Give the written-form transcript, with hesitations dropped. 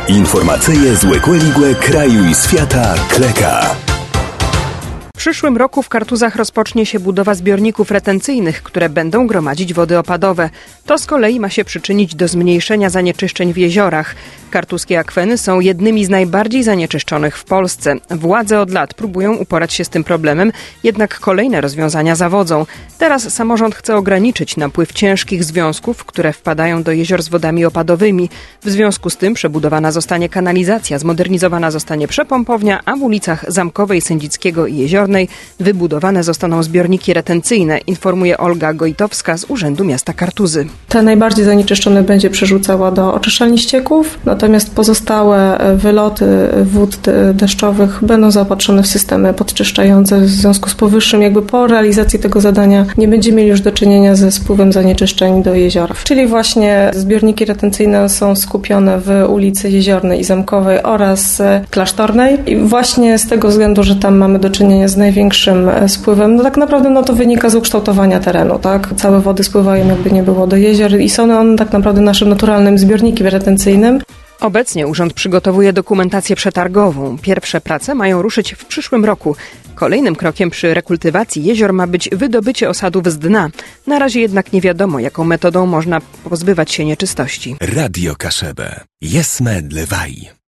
Informacyje z Łekłe kraju i świata Kleka. W przyszłym roku w Kartuzach rozpocznie się budowa zbiorników retencyjnych, które będą gromadzić wody opadowe. To z kolei ma się przyczynić do zmniejszenia zanieczyszczeń w jeziorach. Kartuzskie akweny są jednymi z najbardziej zanieczyszczonych w Polsce. Władze od lat próbują uporać się z tym problemem, jednak kolejne rozwiązania zawodzą. Teraz samorząd chce ograniczyć napływ ciężkich związków, które wpadają do jezior z wodami opadowymi. W związku z tym przebudowana zostanie kanalizacja, zmodernizowana zostanie przepompownia, a w ulicach Zamkowej, Sędzickiego i Jeziornej wybudowane zostaną zbiorniki retencyjne, informuje Olga Gojtowska z Urzędu Miasta Kartuzy. Te najbardziej zanieczyszczone będzie przerzucała do oczyszczalni ścieków, natomiast pozostałe wyloty wód deszczowych będą zaopatrzone w systemy podczyszczające. W związku z powyższym po realizacji tego zadania nie będziemy mieli już do czynienia ze spływem zanieczyszczeń do jeziora. Czyli właśnie zbiorniki retencyjne są skupione w ulicy Jeziornej i Zamkowej oraz Klasztornej i właśnie z tego względu, że tam mamy do czynienia z największym spływem, tak naprawdę to wynika z ukształtowania terenu, tak? Całe wody spływają jakby nie było do jezior i są one tak naprawdę naszym naturalnym zbiornikiem retencyjnym. Obecnie urząd przygotowuje dokumentację przetargową. Pierwsze prace mają ruszyć w przyszłym roku. Kolejnym krokiem przy rekultywacji jezior ma być wydobycie osadów z dna. Na razie jednak nie wiadomo, jaką metodą można pozbywać się nieczystości. Radio Kaszebę. Jesme dlewaj.